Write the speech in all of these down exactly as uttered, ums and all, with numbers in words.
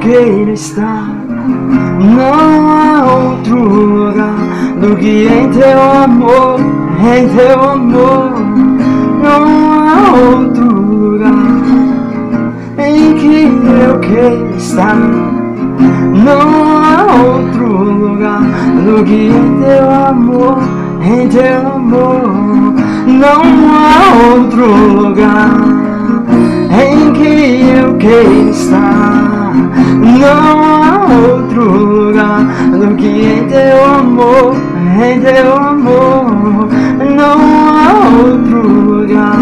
queira estar. Não há outro lugar do que em teu amor, em teu amor. Não há outro lugar em que eu queira estar. Não há outro lugar do que em teu amor, em teu amor. Não há outro lugar em que eu queira estar. Não há outro lugar do que em teu amor, em teu amor. Não há outro lugar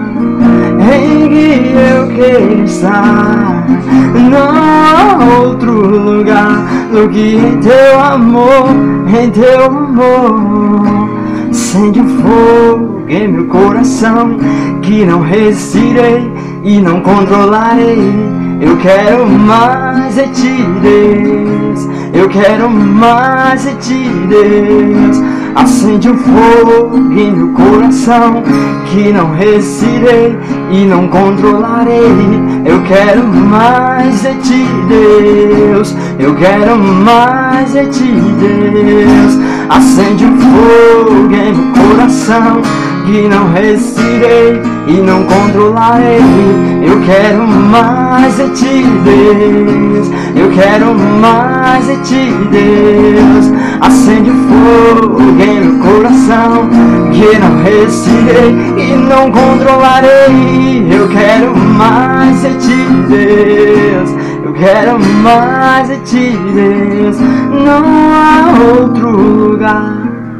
em que eu queira estar. Não há outro lugar do que em teu amor, em teu amor. Acende um fogo em meu coração que não resistirei e não controlarei. Eu quero mais de ti, Deus. Eu quero mais de ti, Deus. Acende um fogo em meu coração que não resistirei e não controlarei. Eu quero mais de ti, Deus. Eu quero mais de ti, Deus. Acende um fogo em meu coração que não resistirei e não controlarei. Eu quero mais de ti, Deus. Eu quero mais de ti, Deus. Acende o fogo em meu coração que não resistirei e não controlarei. Eu quero mais de ti, Deus. Eu quero mais de ti, Deus. Não há outro lugar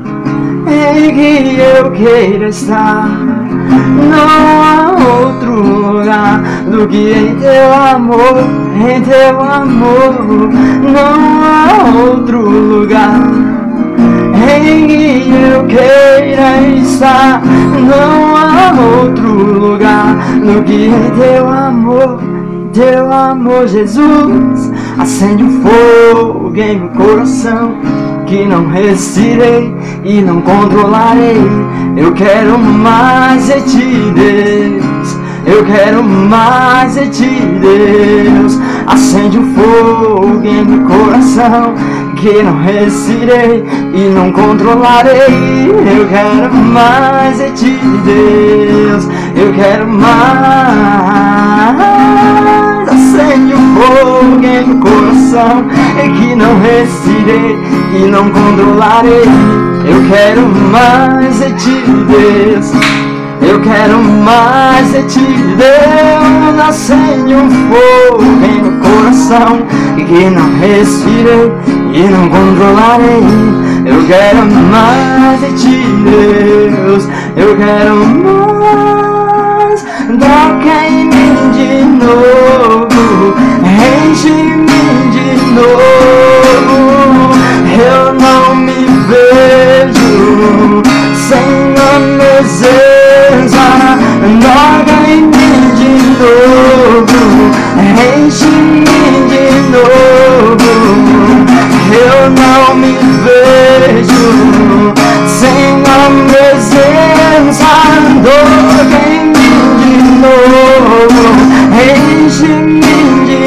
em que eu queira estar. Não há outro lugar do que em teu amor, em teu amor. Não há outro lugar em que eu queira estar. Não há outro lugar do que em teu amor, teu amor, Jesus. Acende um fogo em meu coração que não resistirei e não controlarei. Eu quero mais de ti, Deus. Eu quero mais de ti, Deus. Acende um fogo em meu coração que não resistirei e não controlarei. Eu quero mais de ti, Deus. Eu quero mais. Acende um fogo em meu coração que não resistirei e não controlarei. Eu quero mais de ti, Deus. Eu quero mais de ti, Deus. Acende um fogo em meu coração que não resistirei e não controlarei. Eu quero mais de ti, Deus. Eu quero mais. Toca em mim de novo, enche-me de novo. Eu não me vejo sem a presença. Toca em mim de novo, enche-me de novo. Eu não me vejo sem a presença. Toca em mim de novo, enche-me de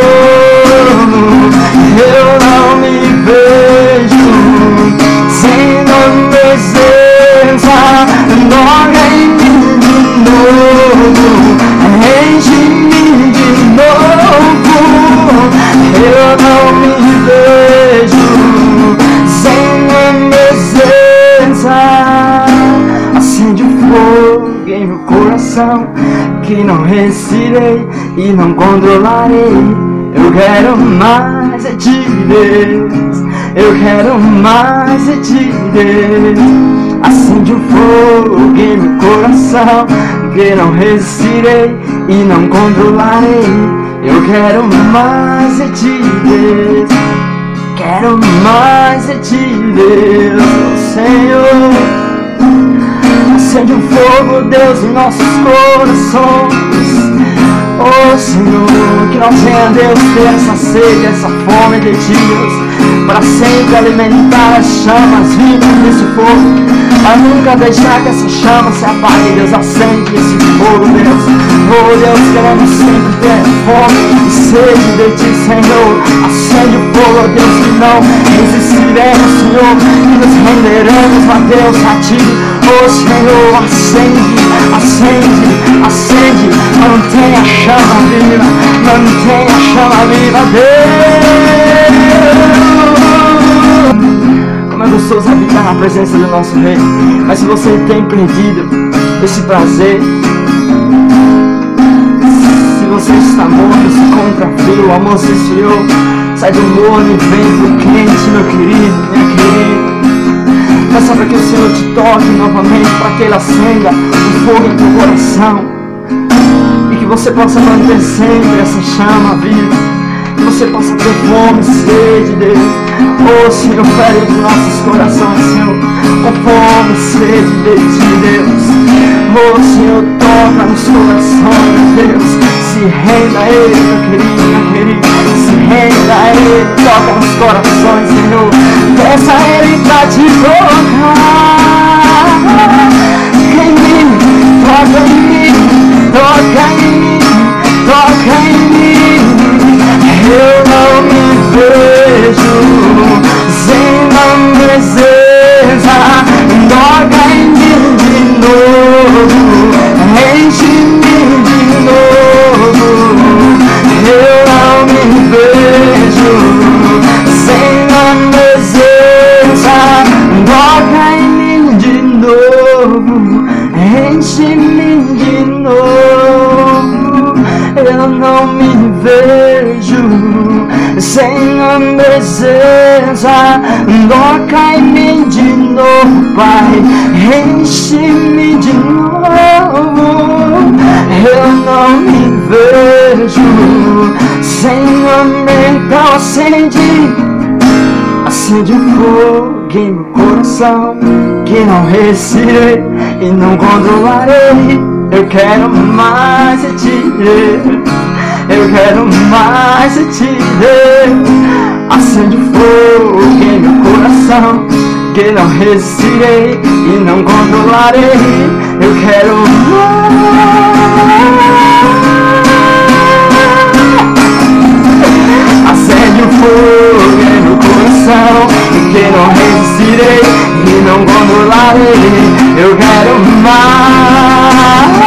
novo. Eu não me vejo sem a presença. Toca em mim de novo, enche-me de novo. Eu não me vejo sem a presença. Acende o fogo em meu coração que não resistirei e não controlarei. Eu quero mais de ti, Deus. Eu quero mais de ti, Deus. Acende um fogo em meu coração que não resistirei e não controlarei. Eu quero mais de ti, Deus. Quero mais de ti, Deus, Senhor. Acende um fogo, Deus, em nossos corações. Oh Senhor, que nós venha, Deus, ter essa sede, essa fome de ti, Deus, para sempre alimentar as chamas vivas desse fogo, para nunca deixar que essa chama se apague. Deus, acende esse fogo, Deus. Oh Deus, queremos sempre ter fome e sede de ti, Senhor. Acende o fogo, ó Deus, que não resistiremos, Senhor, e nos renderemos, ó Deus, a ti. Oh Senhor, acende, acende, acende, mantém a chama viva, mantém a chama viva, Deus. Como é gostoso habitar na presença do nosso Rei. Mas se você tem perdido esse prazer, se você está morto, se encontra frio, o amor se esfriou, sai do morno e vem pro quente, meu querido, minha querida. Peça para que o Senhor te toque novamente, para que Ele acenda o fogo em teu coração, e que você possa manter sempre essa chama viva, que você possa ter fome e sede dele. Oh Senhor, fere os nossos corações, Senhor, com fome e sede de ti, Deus. Oh Senhor, toca nos corações, Deus. Se renda a Ele, meu querido, minha querida. Se renda a Ele, toca nos corações, Senhor. Peça a Ele pra te tocar em mim, toca em mim, toca em mim, toca em mim. Eu não me vejo sem a presença, toca em mim de novo, enche-me de novo. Eu não me vejo sem a presença, toca em mim de novo, enche-me de novo. Eu não me vejo sem a presença, toca em mim de novo, Pai, enche-me de novo. Eu não me vejo sem a então acende, acende o fogo em meu coração, que não resistirei e não controlarei. Eu quero mais de ti, eu quero mais de ti, Deus. Acende o fogo em meu coração, que não resistirei e não controlarei. Eu quero mais. Acende o fogo em meu coração, que não resistirei e não controlarei. Eu quero mais.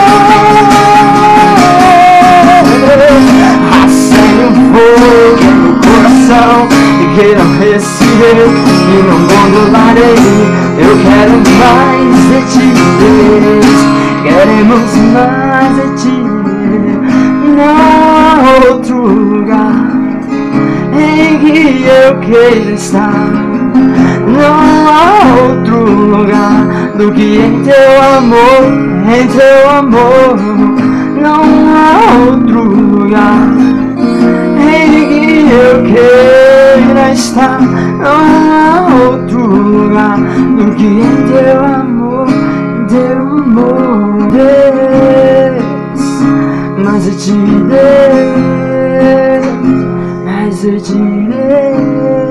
Acende o fogo em meu coração, que não resistirei e não controlarei. Eu quero mais de ti, Deus. Queremos mais de ti. Não há outro lugar em que eu queira estar. Não há outro lugar do que em teu amor, em teu amor. Não há outro lugar em que eu queira estar. Não há outro lugar do que em teu amor, teu amor, Deus. Mas eu te dei, mas eu te dei.